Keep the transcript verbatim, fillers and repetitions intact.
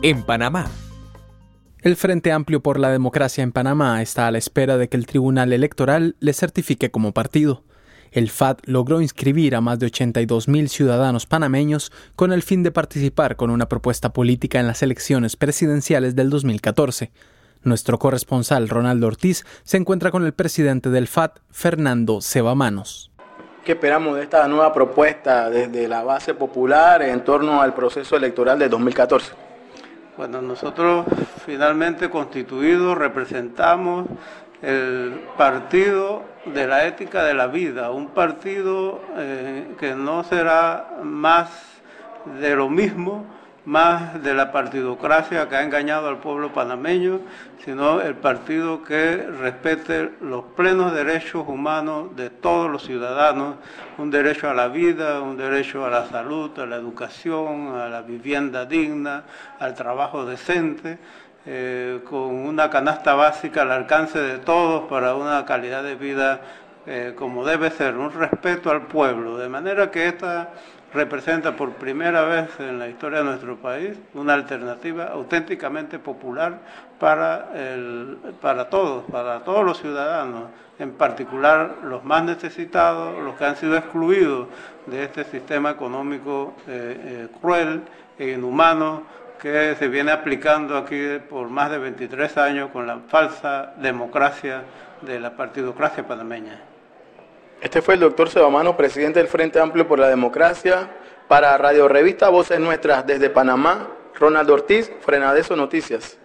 en Panamá. El Frente Amplio por la Democracia en Panamá está a la espera de que el Tribunal Electoral le certifique como partido. El F A D logró inscribir a más de ochenta y dos mil ciudadanos panameños con el fin de participar con una propuesta política en las elecciones presidenciales del dos mil catorce. Nuestro corresponsal Ronaldo Ortiz se encuentra con el presidente del F A D, Fernando Sebamanos. ¿Qué esperamos de esta nueva propuesta desde la base popular en torno al proceso electoral de dos mil catorce? Bueno, nosotros finalmente constituidos representamos el partido de la ética de la vida, un partido eh, que no será más de lo mismo, más de la partidocracia que ha engañado al pueblo panameño, sino el partido que respete los plenos derechos humanos de todos los ciudadanos, un derecho a la vida, un derecho a la salud, a la educación, a la vivienda digna, al trabajo decente, eh, con una canasta básica al alcance de todos para una calidad de vida eh, como debe ser, un respeto al pueblo, de manera que esta representa por primera vez en la historia de nuestro país una alternativa auténticamente popular para, el, para todos, para todos los ciudadanos, en particular los más necesitados, los que han sido excluidos de este sistema económico eh, eh, cruel e inhumano que se viene aplicando aquí por más de veintitrés años con la falsa democracia de la partidocracia panameña. Este fue el doctor Sebamanos, presidente del Frente Amplio por la Democracia. Para Radio Revista Voces Nuestras desde Panamá, Ronaldo Ortiz, Frenadeso Noticias.